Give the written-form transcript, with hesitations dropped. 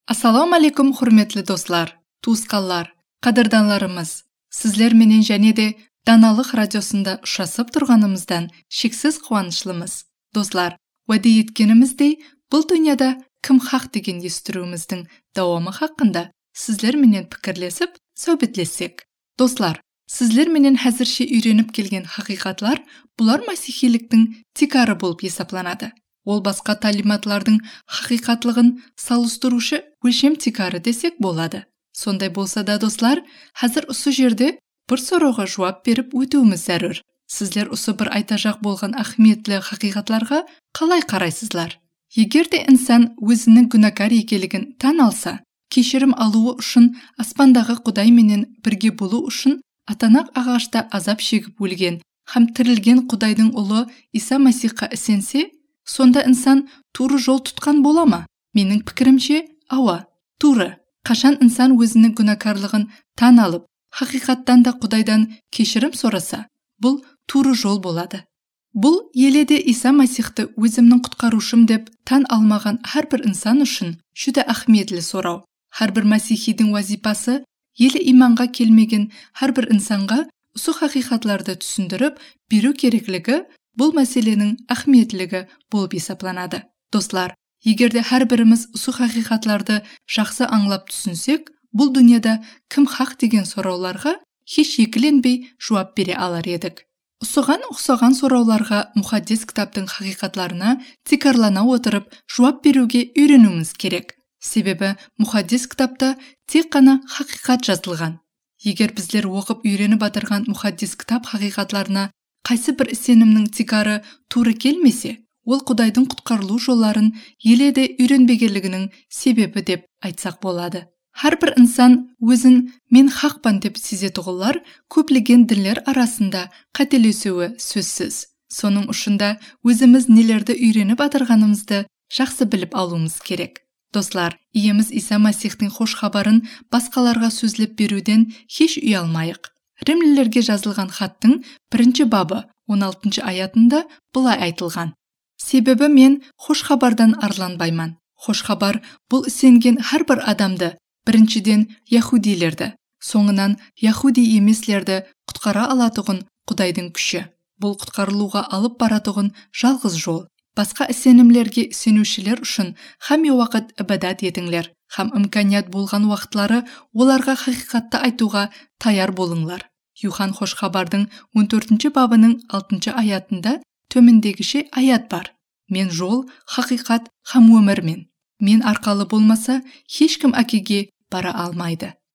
Ассаламу алейкум, құрметлі достар, туысқанлар, қадырданларымыз. Сізлер менен және де Даналық радиосында ұшасып тұрғанымыздан шексіз қуанышлымыз. Достар, уәде еткеніміздей, бұл дүнияда кім хақ деген естіруіміздің дауамы хақында сізлер менен пікірлесіп, сөйбетлесек. Достар, сізлер менен әзірше үйреніп келген хақиқатлар бұлар масихиліктің тикары болып есапланады. Ол басқа талиматлардың хақиқатлығын салыстырушы өлшем тикары десек болады. Сондай болса да, достар, қазір осы жерде бір сұрауға жауап беріп өтуіміз зәрүр. Сіздер осы бір айтажақ болған ахметлі хақиқатларға қалай қарайсызлар? Егер де инсан өзінің күнәкар екенлігін тан алса, кешірім алуы үшін аспандағы Құдай менен бірге болу үшін атанақ ағашта азап шегіп өлген һәм тірілген Құдайдың ұлы Иса Масихқа ісенсе, сонда инсан туры жол тұтқан бола ма? Менің пікірімше, ауа, туры. Қашан инсан өзінің күнәкарлығын тан алып, хақиқаттан да Құдайдан кешірім сұраса, бұл туры жол болады. Бұл еледе Иса Масихты өзімнің құтқарушым деп тан алмаған әрбір инсан үшін жүдә ахметлі сұрау. Әрбір масихидің вазипасы елі иманға келмеген әрбір инсанға осы хақиқатларды түсіндіріп беру керектігі бұл мәселенің ахметлігі болып есапланады. Достар, егерде әрбіріміз осы хақиқатларды жақсы аңлап түсінсек, бұл дүнияда кім хақ деген сұрауларға еш екіленбей жауап бере алар едік. Осыған ұқсаған сұрауларға мұхаддис кітаптың хақиқатларына тикарлана отырып жауап беруге үйренуіміз керек. Себебі мұхаддис кітапта тек қана хақиқат жазылған. Егер біздер оқып үйреніп батырған мұхаддис кітап хақиқатларына қайсы бір сенімнің тикары туры келмесе, ол Құдайдың құтқарылу жолларын еледе үйренбегенлігінің себебі деп айтсақ болады. Әрбір инсан өзін мен хақпан деп сезетуғылар көплеген діндер арасында қателесуі сөзсіз. Соның ұшында өзіміз нелерді үйреніп батырғанымызды жақсы біліп алуымыз керек. Достар, иеміз Иса Масихтың хош хабарын басқаларға сөзлеп беруден еш ұялмайық. Римлілерге жазылған хаттың 1 бабы 16 аятында бұлай айтылған. Себебі мен хош хабардан арланбайман. Хош хабар бұл сенген әрбір адамды, біріншіден яхудилерді, соңынан яхуди емеслерді құтқара алатұғын Құдайдың күші. Бұл құтқарылуға алып баратұғын жалғыз жол. Басқа сенімлерге сенушілер үшін һәм уақыт ибадат етіңлер, һәм имканият болған уақытлары оларға хақиқатты айтуға таяр болыңлар. Юхан хош хабардың 14 бабының 6 аятында төмендегіше аят бар. Мен жол, хақиқат һәм өмірмен. Мен арқалы болмаса, ешкім әкеге бара алмайды.